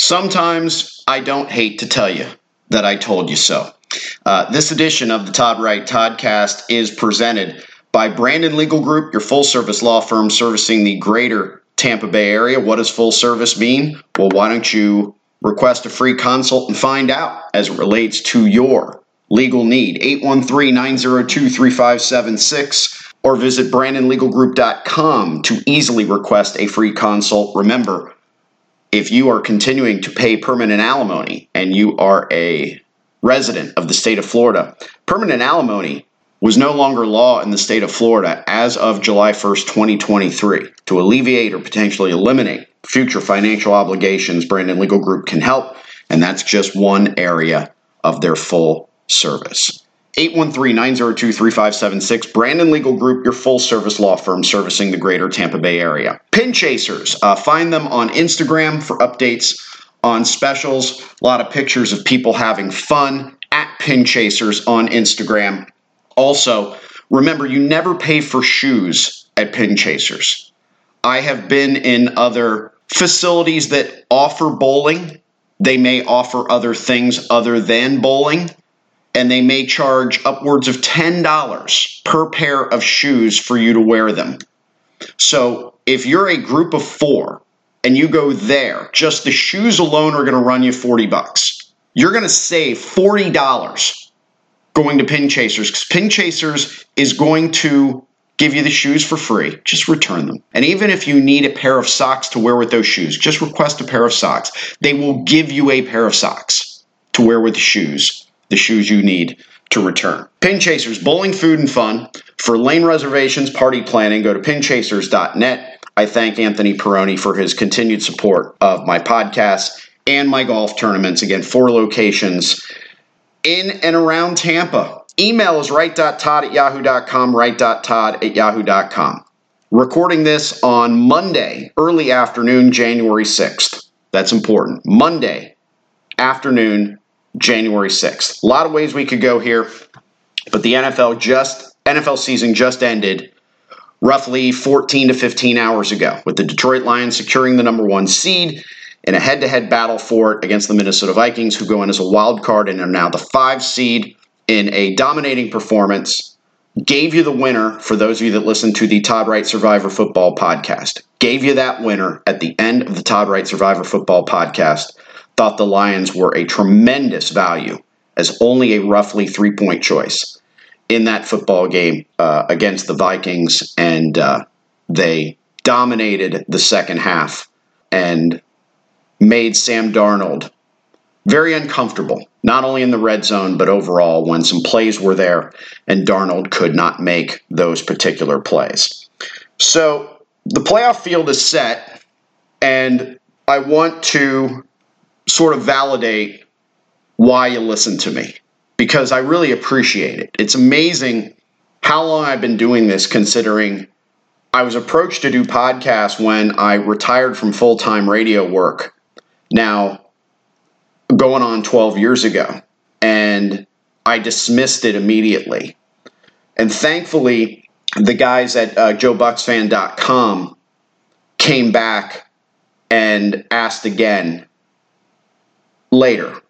Sometimes I don't hate to tell you that I told you so. This edition of the Todd Wright Toddcast is presented by Brandon Legal Group, your full-service law firm servicing the greater Tampa Bay area. What does full service mean? Well, why don't you request a free consult and find out as it relates to your legal need? 813-902-3576 or visit BrandonLegalGroup.com to easily request a free consult. Remember, if you are continuing to pay permanent alimony and you are a resident of the state of Florida, permanent alimony was no longer law in the state of Florida as of July 1st, 2023. To alleviate or potentially eliminate future financial obligations, Brandon Legal Group can help, and that's just one area of their full service. 813-902-3576, Brandon Legal Group, your full-service law firm servicing the greater Tampa Bay area. Pin Chasers, find them on Instagram for updates on specials. A lot of pictures of people having fun at Pin Chasers on Instagram. Also, remember, you never pay for shoes at Pin Chasers. I have been in other facilities that offer bowling. They may offer other things other than bowling, and they may charge upwards of $10 per pair of shoes for you to wear them. So if you're a group of 4 and you go there, just the shoes alone are going to run you $40. You're going to save $40 going to Pin Chasers, because Pin Chasers is going to give you the shoes for free. Just return them. And even if you need a pair of socks to wear with those shoes, just request a pair of socks. They will give you a pair of socks to wear with the shoes you need to return. Pin Chasers, bowling, food, and fun. For lane reservations, party planning, go to pinchasers.net. I thank Anthony Peroni for his continued support of my podcast and my golf tournaments. Again, 4 locations in and around Tampa. Email is wright.todd@yahoo.com, wright.todd@yahoo.com. Recording this on Monday, early afternoon, January 6th. That's important. Monday afternoon, January 6th. A lot of ways we could go here, but the NFL season just ended roughly 14 to 15 hours ago, with the Detroit Lions securing the number 1 seed in a head-to-head battle for it against the Minnesota Vikings, who go in as a wild card and are now the 5 seed in a dominating performance. Gave you the winner, for those of you that listen to the Todd Wright Survivor Football podcast. Gave you that winner at the end of the Todd Wright Survivor Football podcast. Thought the Lions were a tremendous value as only a roughly 3-point choice in that football game against the Vikings, and they dominated the second half and made Sam Darnold very uncomfortable, not only in the red zone, but overall when some plays were there and Darnold could not make those particular plays. So the playoff field is set, and I want to sort of validate why you listen to me, because I really appreciate it. It's amazing how long I've been doing this, considering I was approached to do podcasts when I retired from full-time radio work, now going on 12 years ago, and I dismissed it immediately. And thankfully, the guys at JoeBucksFan.com came back and asked again later,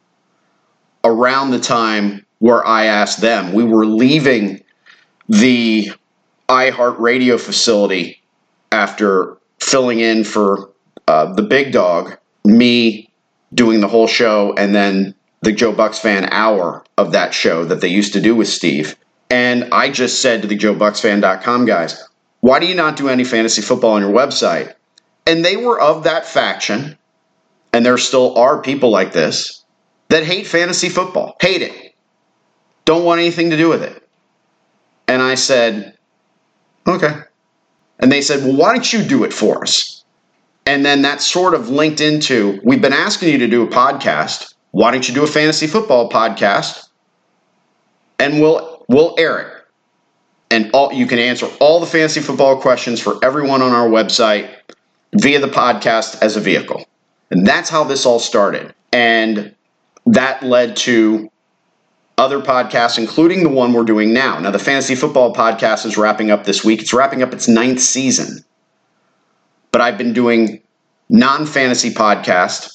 around the time where I asked them. We were leaving the iHeartRadio facility after filling in for the big dog, me doing the whole show, and then the Joe Bucks Fan hour of that show that they used to do with Steve. And I just said to the JoeBucksFan.com guys, why do you not do any fantasy football on your website? And they were of that faction, and there still are people like this, that hate fantasy football. Hate it. Don't want anything to do with it. And I said, okay. And they said, well, why don't you do it for us? And then that sort of linked into, we've been asking you to do a podcast. Why don't you do a fantasy football podcast? And we'll air it. And you can answer all the fantasy football questions for everyone on our website via the podcast as a vehicle. And that's how this all started. And that led to other podcasts, including the one we're doing now. Now, the Fantasy Football Podcast is wrapping up this week. It's wrapping up its 9th season. But I've been doing non-fantasy podcasts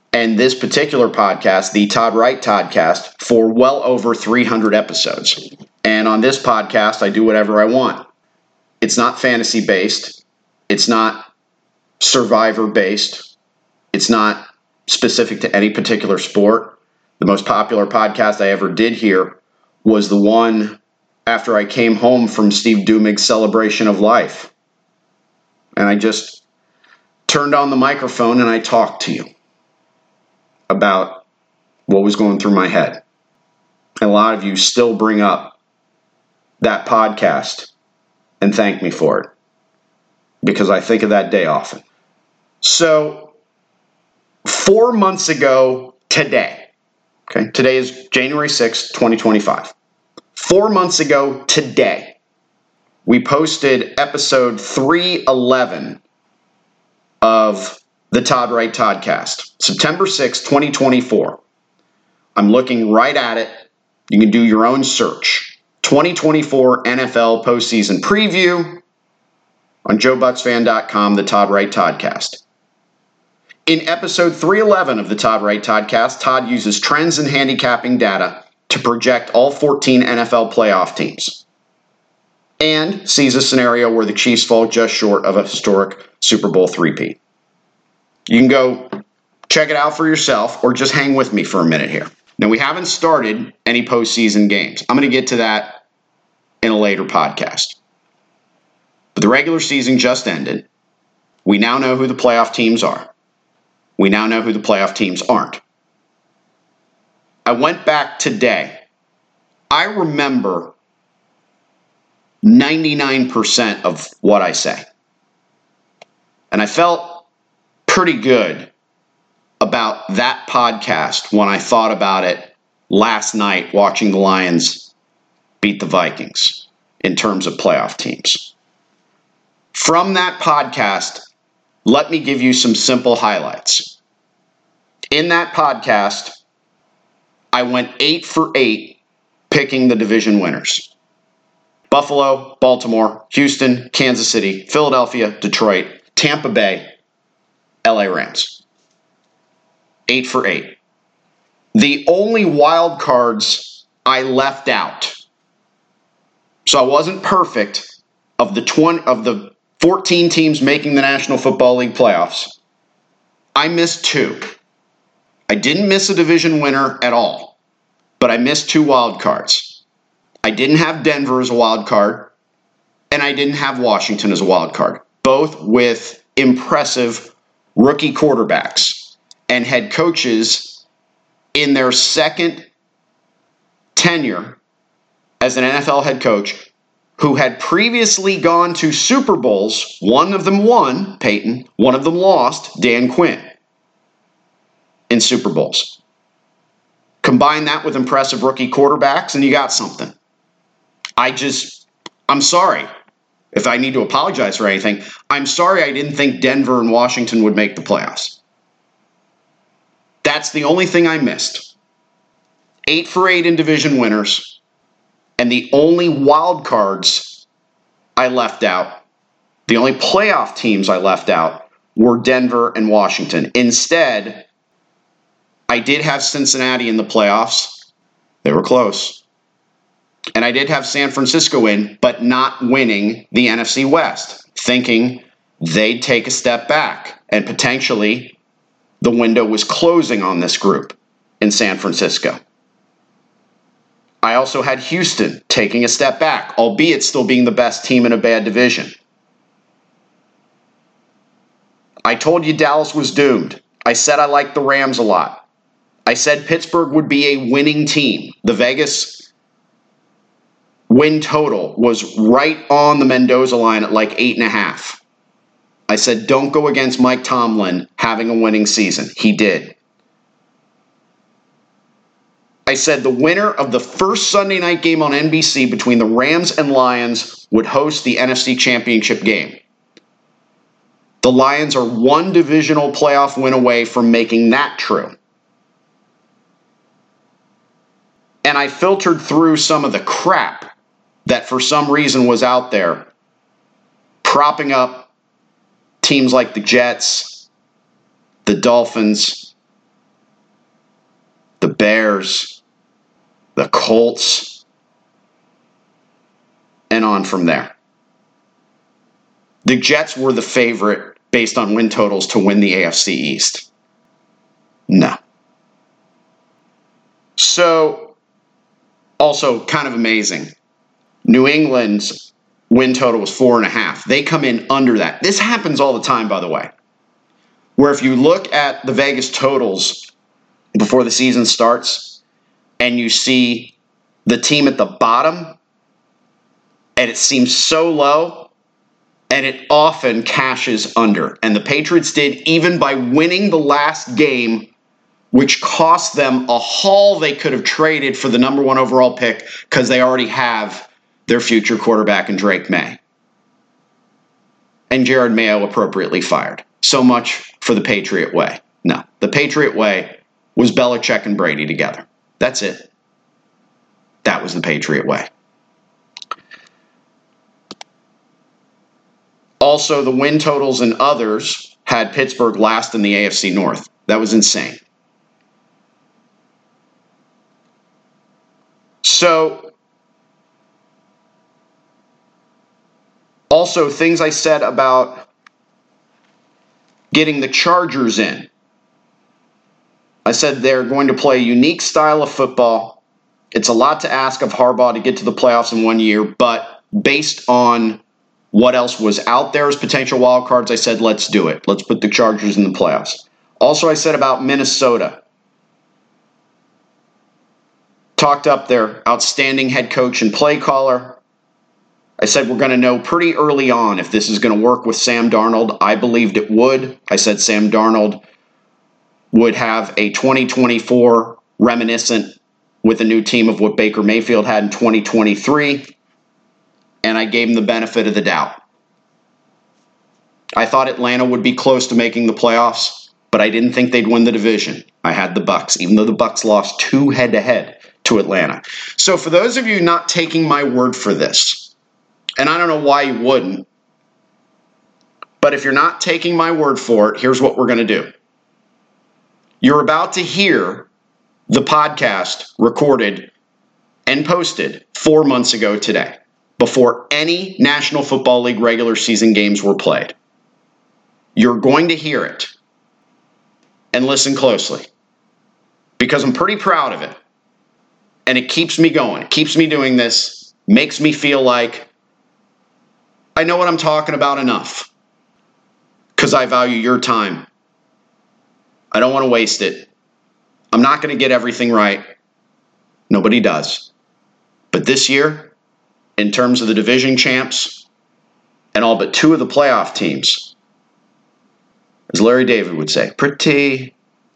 and this particular podcast, the Todd Wright Toddcast, for well over 300 episodes. And on this podcast, I do whatever I want. It's not fantasy-based. It's not survivor-based. It's not specific to any particular sport. The most popular podcast I ever did here was the one after I came home from Steve Dumig's Celebration of Life. And I just turned on the microphone and I talked to you about what was going through my head. And a lot of you still bring up that podcast and thank me for it, because I think of that day often. So 4 months ago today, okay, today is January 6th, 2025. 4 months ago today, we posted episode 311 of the Todd Wright Toddcast, September 6th, 2024. I'm looking right at it. You can do your own search. 2024 NFL postseason preview on JoeBucksFan.com, the Todd Wright Toddcast. In episode 311 of the Todd Wright Toddcast, Todd uses trends and handicapping data to project all 14 NFL playoff teams and sees a scenario where the Chiefs fall just short of a historic Super Bowl three-peat. You can go check it out for yourself or just hang with me for a minute here. Now, we haven't started any postseason games. I'm going to get to that in a later podcast. But the regular season just ended. We now know who the playoff teams are. We now know who the playoff teams aren't. I went back today. I remember 99% of what I say. And I felt pretty good about that podcast when I thought about it last night watching the Lions beat the Vikings in terms of playoff teams. From that podcast, let me give you some simple highlights. In that podcast, I went 8 for 8 picking the division winners. Buffalo, Baltimore, Houston, Kansas City, Philadelphia, Detroit, Tampa Bay, LA Rams. 8 for 8. The only wild cards I left out, so I wasn't perfect, of the 14 teams making the National Football League playoffs, I missed 2. I didn't miss a division winner at all, but I missed 2 wild cards. I didn't have Denver as a wild card, and I didn't have Washington as a wild card, both with impressive rookie quarterbacks and head coaches in their second tenure as an NFL head coach who had previously gone to Super Bowls. One of them won, Peyton. One of them lost, Dan Quinn, in Super Bowls. Combine that with impressive rookie quarterbacks, and you got something. I'm sorry if I need to apologize for anything. I'm sorry I didn't think Denver and Washington would make the playoffs. That's the only thing I missed. 8 for 8 in division winners, and the only wild cards I left out, the only playoff teams I left out, were Denver and Washington. Instead, I did have Cincinnati in the playoffs. They were close. And I did have San Francisco in, but not winning the NFC West, thinking they'd take a step back and potentially the window was closing on this group in San Francisco. I also had Houston taking a step back, albeit still being the best team in a bad division. I told you Dallas was doomed. I said I liked the Rams a lot. I said Pittsburgh would be a winning team. The Vegas win total was right on the Mendoza line at like 8.5. I said, don't go against Mike Tomlin having a winning season. He did. I said the winner of the first Sunday night game on NBC between the Rams and Lions would host the NFC Championship game. The Lions are one divisional playoff win away from making that true. And I filtered through some of the crap that for some reason was out there, propping up teams like the Jets, the Dolphins, the Bears, the Colts, and on from there. The Jets were the favorite based on win totals to win the AFC East. No. So, also kind of amazing. New England's win total was 4.5. They come in under that. This happens all the time, by the way, where if you look at the Vegas totals before the season starts and you see the team at the bottom and it seems so low, and it often cashes under. And the Patriots did, even by winning the last game, which cost them a haul they could have traded for the number 1 overall pick because they already have their future quarterback in Drake May. And Jared Mayo appropriately fired. So much for the Patriot way. No, the Patriot way was Belichick and Brady together. That's it. That was the Patriot way. Also, the win totals and others had Pittsburgh last in the AFC North. That was insane. So, also things I said about getting the Chargers in. I said they're going to play a unique style of football. It's a lot to ask of Harbaugh to get to the playoffs in 1 year, but based on what else was out there as potential wild cards, I said, let's do it. Let's put the Chargers in the playoffs. Also, I said about Minnesota. Talked up their outstanding head coach and play caller. I said we're going to know pretty early on if this is going to work with Sam Darnold. I believed it would. I said Sam Darnold would have a 2024 reminiscent with a new team of what Baker Mayfield had in 2023. And I gave him the benefit of the doubt. I thought Atlanta would be close to making the playoffs, but I didn't think they'd win the division. I had the Bucs, even though the Bucs lost 2 head-to-head to Atlanta. So for those of you not taking my word for this, and I don't know why you wouldn't, but if you're not taking my word for it, here's what we're going to do. You're about to hear the podcast recorded and posted 4 months ago today, before any National Football League regular season games were played. You're going to hear it. And listen closely. Because I'm pretty proud of it. And it keeps me going. It keeps me doing this. Makes me feel like I know what I'm talking about enough. Because I value your time. I don't want to waste it. I'm not going to get everything right. Nobody does. But this year, in terms of the division champs and all but 2 of the playoff teams, as Larry David would say, pretty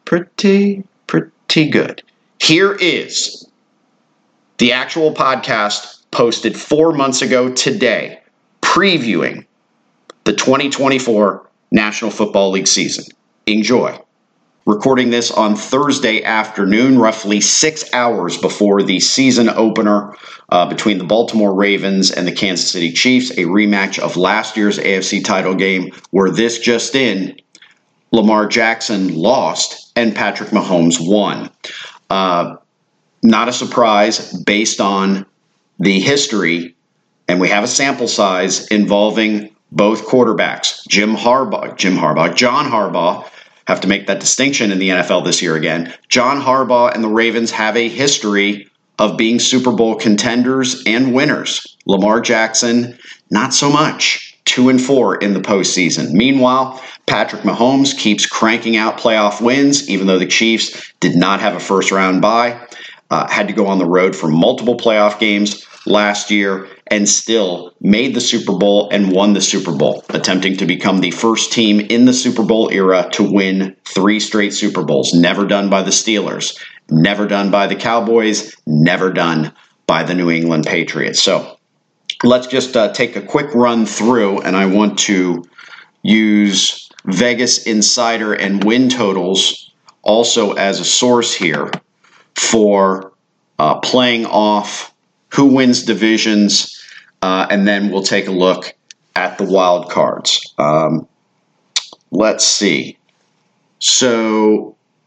good. Here is the actual podcast posted 4 months ago today, previewing the 2024 National Football League season. Enjoy. Recording this on Thursday afternoon, roughly 6 hours before the season opener between the Baltimore Ravens and the Kansas City Chiefs, a rematch of last year's AFC title game where this just in, Lamar Jackson lost and Patrick Mahomes won. Not a surprise based on the history, and we have a sample size involving both quarterbacks. John Harbaugh, have to make that distinction in the NFL this year again. John Harbaugh and the Ravens have a history of being Super Bowl contenders and winners. Lamar Jackson, not so much. 2-4 in the postseason. Meanwhile, Patrick Mahomes keeps cranking out playoff wins, even though the Chiefs did not have a first-round bye. Had to go on the road for multiple playoff games last year and still made the Super Bowl and won the Super Bowl, attempting to become the first team in the Super Bowl era to win 3 straight Super Bowls. Never done by the Steelers, never done by the Cowboys, never done by the New England Patriots. So let's just take a quick run through, and I want to use Vegas Insider and win totals also as a source here for playing off who wins divisions, and then we'll take a look at the wild cards. Let's see. So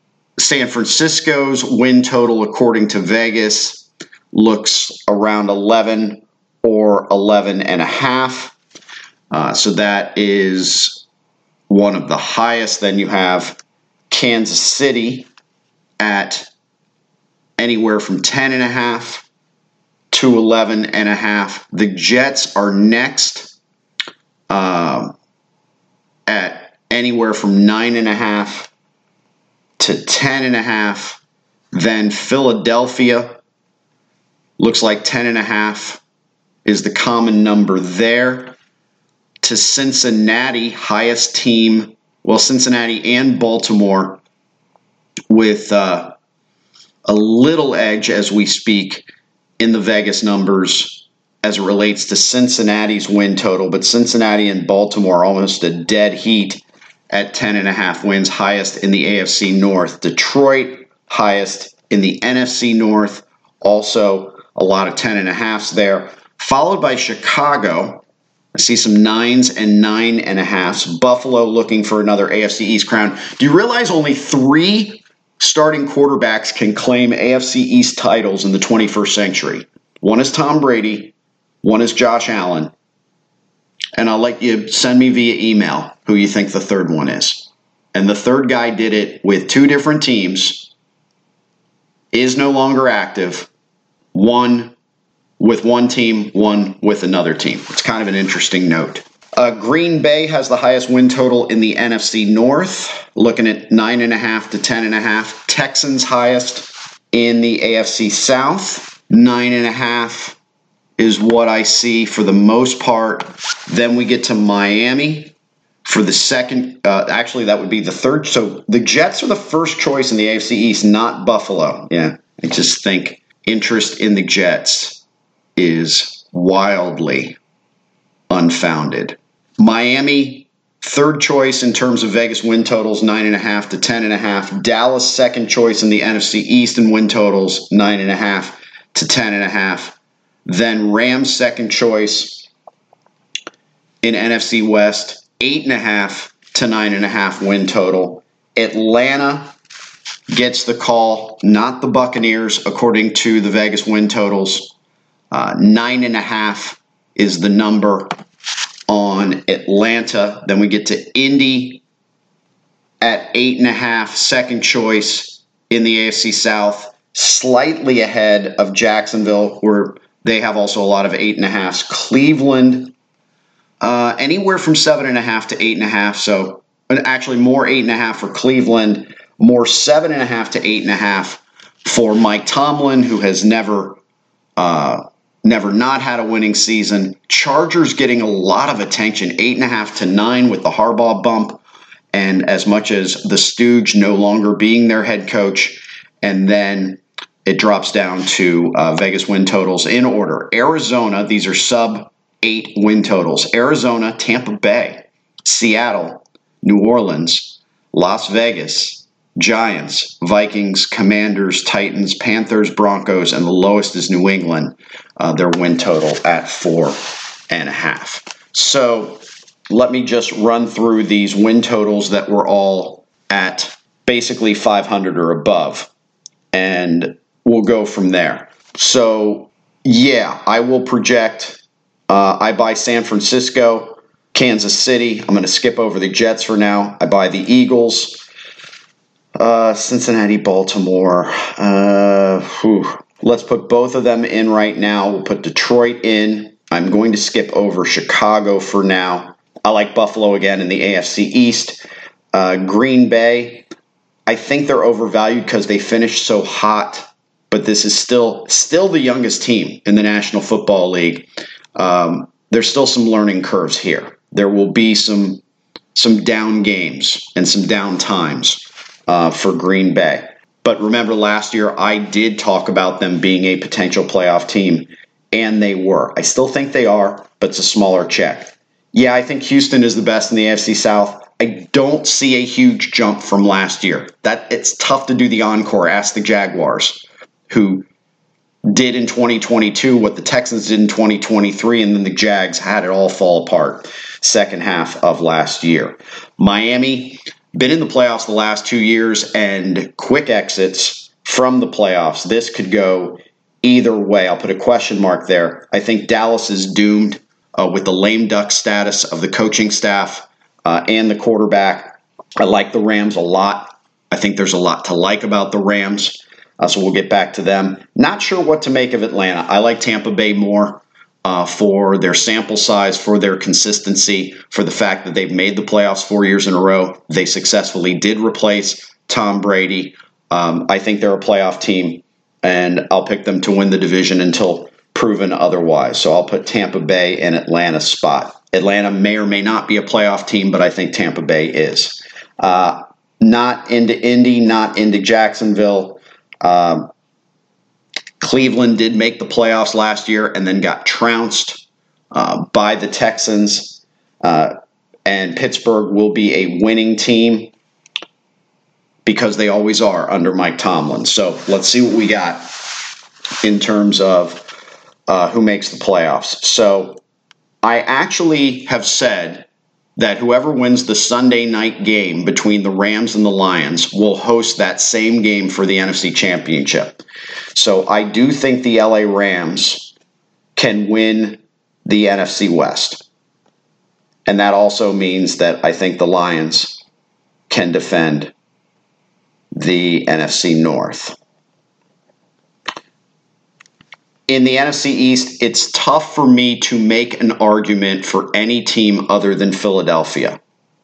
San Francisco's win total, according to Vegas, looks around 11 or 11.5. So that is one of the highest. Then you have Kansas City at anywhere from 10.5 to 11.5. The Jets are next at anywhere from 9.5 to 10.5. Then Philadelphia looks like 10.5 is the common number there. To Cincinnati, highest team, well, Cincinnati and Baltimore with a little edge as we speak in the Vegas numbers as it relates to Cincinnati's win total, but Cincinnati and Baltimore almost a dead heat at 10.5 wins, highest in the AFC North. Detroit, highest in the NFC North, also a lot of 10.5s there, followed by Chicago. I see some 9s and 9.5s. Buffalo looking for another AFC East crown. Do you realize only 3 starting quarterbacks can claim AFC East titles in the 21st century? One is Tom Brady, one is Josh Allen, and I'll let you send me via email who you think the third one is. And the third guy did it with 2 different teams, is no longer active, one with one team, one with another team. It's kind of an interesting note. Green Bay has the highest win total in the NFC North, looking at 9.5 to 10.5. Texans highest in the AFC South. 9.5 is what I see for the most part. Then we get to Miami for the second. Actually, that would be the third. So the Jets are the first choice in the AFC East, not Buffalo. Yeah, I just think interest in the Jets is wildly unfounded. Miami, third choice in terms of Vegas win totals, 9.5 to 10.5. Dallas, second choice in the NFC East in win totals, 9.5 to 10.5. Then Rams, second choice in NFC West, 8.5 to 9.5 win total. Atlanta gets the call, not the Buccaneers, according to the Vegas win totals. 9.5 is the number on Atlanta. Then we get to Indy at 8.5, second choice in the AFC South, slightly ahead of Jacksonville, where they have also a lot of 8.5s. Cleveland, anywhere from 7.5 to 8.5. So actually more 8.5 for Cleveland, more 7.5 to 8.5 for Mike Tomlin, who has never not had a winning season. Chargers getting a lot of attention, 8.5 to 9 with the Harbaugh bump, and as much as the Stooge no longer being their head coach. And then it drops down to Vegas win totals in order. Arizona, these are sub-8 win totals. Arizona, Tampa Bay, Seattle, New Orleans, Las Vegas, Giants, Vikings, Commanders, Titans, Panthers, Broncos, and the lowest is New England. Their win total at 4.5. So let me just run through these win totals that were all at basically 500 or above, and we'll go from there. So yeah, I will project. I buy San Francisco, Kansas City. I'm going to skip over the Jets for now. I buy the Eagles. Cincinnati, Baltimore. Let's put both of them in right now. We'll put Detroit in. I'm going to skip over Chicago for now. I like Buffalo again in the AFC East. Green Bay, I think they're overvalued because they finished so hot, but this is still the youngest team in the National Football League. There's still some learning curves here. There will be some down games and some down times for Green Bay. But remember, last year I did talk about them being a potential playoff team, and they were. I still think they are, but it's a smaller check. Yeah, I think Houston is the best in the AFC South. I don't see a huge jump from last year. It's tough to do the encore. Ask the Jaguars, who did in 2022 what the Texans did in 2023, and then the Jags had it all fall apart second half of last year. Miami, been in the playoffs the last 2 years and quick exits from the playoffs. This could go either way. I'll put a question mark there. I think Dallas is doomed with the lame duck status of the coaching staff and the quarterback. I like the Rams a lot. I think there's a lot to like about the Rams, so we'll get back to them. Not sure what to make of Atlanta. I like Tampa Bay more for their sample size, for their consistency, for the fact that they've made the playoffs 4 years in a row. They successfully did replace Tom Brady. I think they're a playoff team, and I'll pick them to win the division until proven otherwise. So I'll put Tampa Bay in Atlanta's spot. Atlanta may or may not be a playoff team, but I think Tampa Bay is. Not into Indy, not into Jacksonville. Cleveland did make the playoffs last year and then got trounced by the Texans. And Pittsburgh will be a winning team because they always are under Mike Tomlin. So let's see what we got in terms of who makes the playoffs. So I actually have said that whoever wins the Sunday night game between the Rams and the Lions will host that same game for the NFC Championship. So I do think the LA Rams can win the NFC West. And that also means that I think the Lions can defend the NFC North. In the NFC East, it's tough for me to make an argument for any team other than Philadelphia.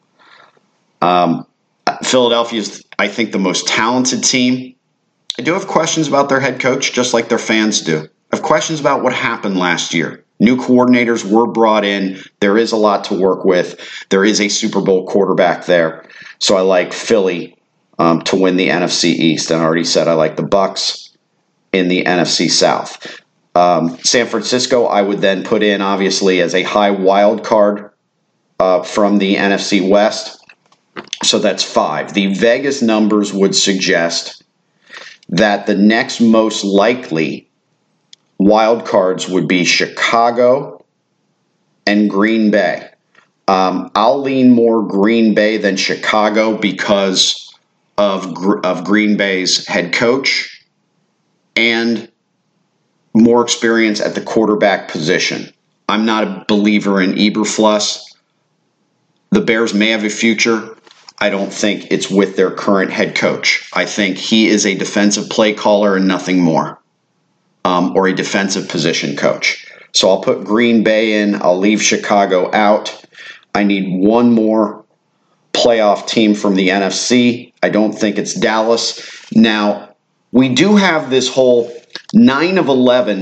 Philadelphia is, I think, the most talented team. I do have questions about their head coach, just like their fans do. I have questions about what happened last year. New coordinators were brought in. There is a lot to work with. There is a Super Bowl quarterback there. So I like Philly to win the NFC East. And I already said I like the Bucs in the NFC South. San Francisco, I would then put in, obviously, as a high wild card from the NFC West. So that's 5. The Vegas numbers would suggest that the next most likely wild cards would be Chicago and Green Bay. I'll lean more Green Bay than Chicago because of Green Bay's head coach and more experience at the quarterback position. I'm not a believer in Eberflus. The Bears may have a future. I don't think it's with their current head coach. I think he is a defensive play caller and nothing more, or a defensive position coach. So I'll put Green Bay in. I'll leave Chicago out. I need one more playoff team from the NFC. I don't think it's Dallas. Now, we do have this whole 9 of the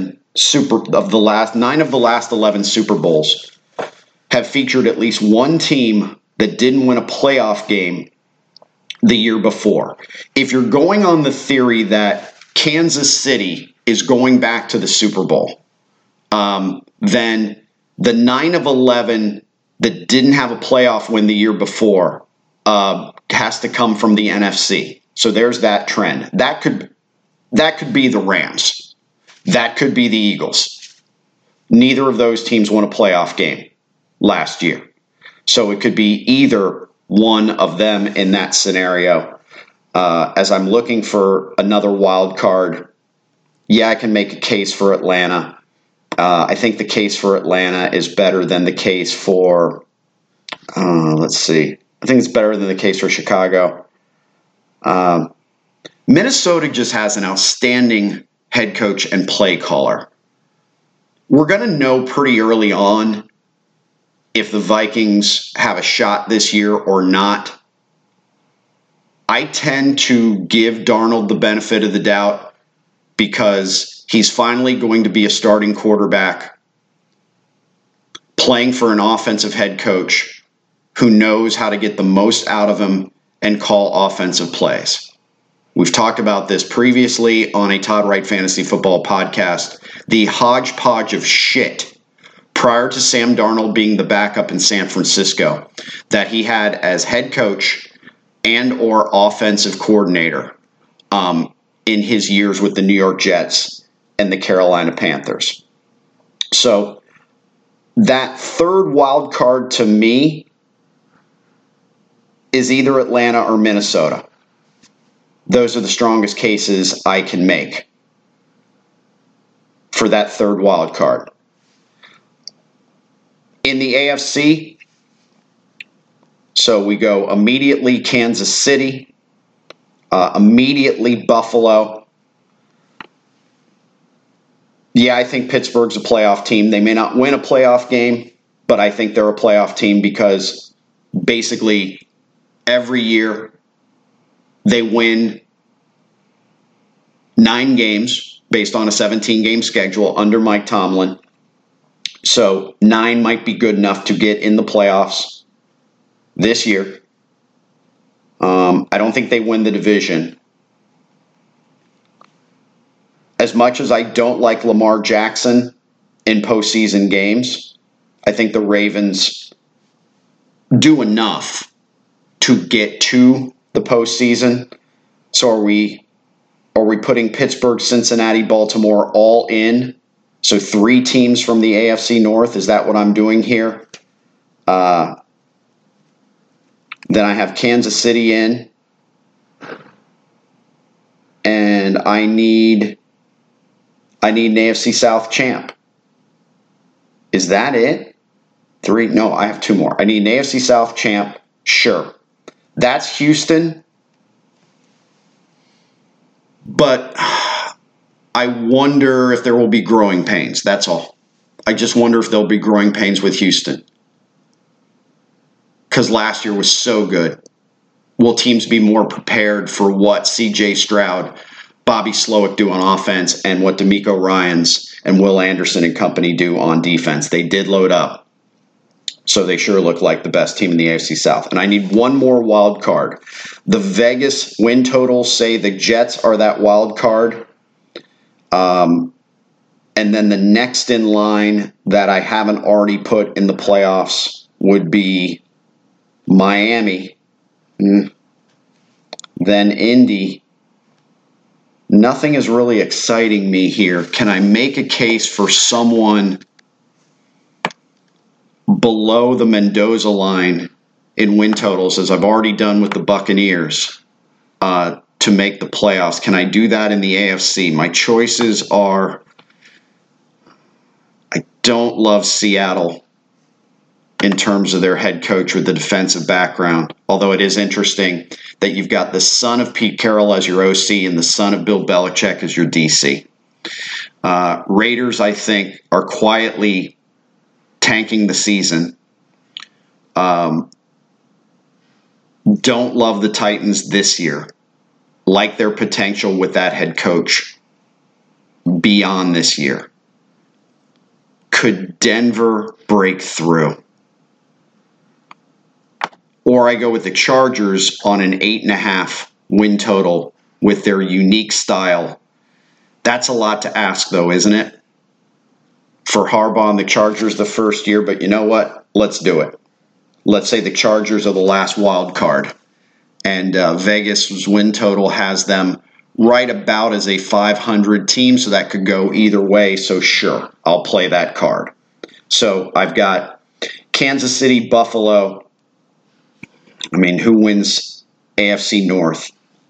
last 11 Super Bowls have featured at least one team that didn't win a playoff game the year before. If you're going on the theory that Kansas City is going back to the Super Bowl, then the 9 of 11 that didn't have a playoff win the year before has to come from the NFC. So there's that trend. That could be the Rams. That could be the Eagles. Neither of those teams won a playoff game last year. So it could be either one of them in that scenario. As I'm looking for another wild card, yeah, I can make a case for Atlanta. I think the case for Atlanta is better than the case for, let's see. I think it's better than the case for Chicago. Minnesota just has an outstanding head coach and play caller. We're going to know pretty early on if the Vikings have a shot this year or not. I tend to give Darnold the benefit of the doubt because he's finally going to be a starting quarterback playing for an offensive head coach who knows how to get the most out of him and call offensive plays. We've talked about this previously on a Todd Wright Fantasy Football podcast. The hodgepodge of shit prior to Sam Darnold being the backup in San Francisco that he had as head coach and or offensive coordinator in his years with the New York Jets and the Carolina Panthers. So that third wild card to me is either Atlanta or Minnesota. Those are the strongest cases I can make for that third wild card. In the AFC, so we go immediately Kansas City, immediately Buffalo. Yeah, I think Pittsburgh's a playoff team. They may not win a playoff game, but I think they're a playoff team because basically every year they win 9 games based on a 17-game schedule under Mike Tomlin. So 9 might be good enough to get in the playoffs this year. I don't think they win the division. As much as I don't like Lamar Jackson in postseason games, I think the Ravens do enough to get to the postseason. So are we putting Pittsburgh, Cincinnati, Baltimore all in? So 3 teams from the AFC North. Is that what I'm doing here? Then I have Kansas City in. And I need an AFC South champ. Is that it? 3? No, I have 2 more. I need an AFC South champ. Sure. That's Houston. But I wonder if there will be growing pains. That's all. I just wonder if there'll be growing pains with Houston. Because last year was so good. Will teams be more prepared for what C.J. Stroud, Bobby Slowick do on offense and what DeMeco Ryans and Will Anderson and company do on defense? They did load up. So they sure look like the best team in the AFC South. And I need one more wild card. The Vegas win totals say the Jets are that wild card. And then the next in line that I haven't already put in the playoffs would be Miami. Then Indy. Nothing is really exciting me here. Can I make a case for someone below the Mendoza line in win totals, as I've already done with the Buccaneers, to make the playoffs? Can I do that in the AFC? My choices are, I don't love Seattle in terms of their head coach with the defensive background, although it is interesting that you've got the son of Pete Carroll as your OC and the son of Bill Belichick as your DC. Raiders, I think, are quietly tanking the season. Don't love the Titans this year. Like their potential with that head coach beyond this year. Could Denver break through? Or I go with the Chargers on an 8.5 win total with their unique style. That's a lot to ask, though, isn't it? For Harbaugh and the Chargers the first year, but you know what? Let's do it. Let's say the Chargers are the last wild card, and Vegas' win total has them right about as a 500 team, so that could go either way, so sure, I'll play that card. So I've got Kansas City, Buffalo. I mean, who wins AFC North?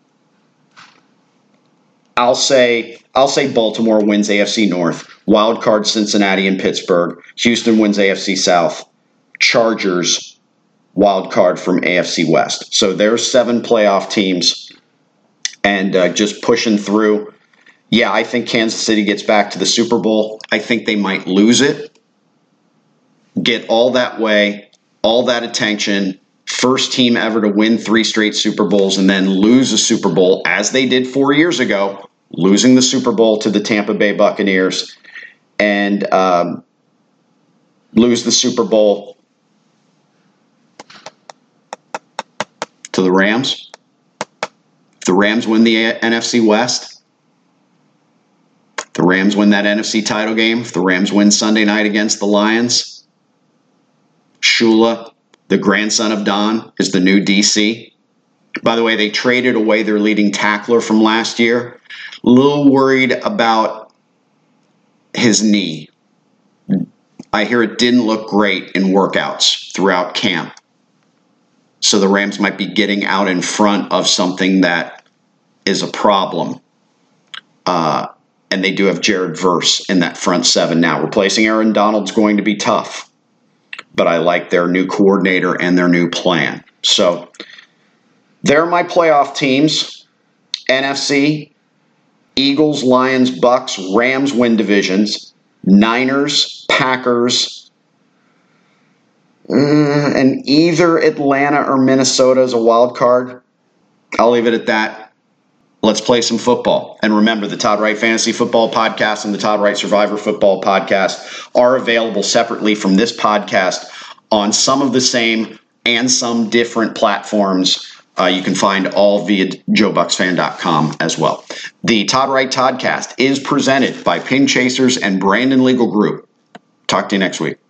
I'll say Baltimore wins AFC North. Wild card Cincinnati and Pittsburgh. Houston wins AFC South. Chargers wild card from AFC West. So there's 7 playoff teams, and just pushing through. Yeah, I think Kansas City gets back to the Super Bowl. I think they might lose it. Get all that way, all that attention. First team ever to win 3 straight Super Bowls and then lose a Super Bowl, as they did 4 years ago, losing the Super Bowl to the Tampa Bay Buccaneers, and lose the Super Bowl to the Rams. If the Rams win the NFC West, if the Rams win that NFC title game, if the Rams win Sunday night against the Lions, Shula, the grandson of Don, is the new DC. By the way, they traded away their leading tackler from last year. A little worried about his knee. I hear it didn't look great in workouts throughout camp. So the Rams might be getting out in front of something that is a problem. And they do have Jared Verse in that front seven now. Replacing Aaron Donald's going to be tough. But I like their new coordinator and their new plan. So they're my playoff teams. NFC, Eagles, Lions, Bucks, Rams win divisions. Niners, Packers, and either Atlanta or Minnesota is a wild card. I'll leave it at that. Let's play some football. And remember, the Todd Wright Fantasy Football Podcast and the Todd Wright Survivor Football Podcast are available separately from this podcast on some of the same and some different platforms. You can find all via joebucksfan.com as well. The Todd Wright Toddcast is presented by Pin Chasers and Brandon Legal Group. Talk to you next week.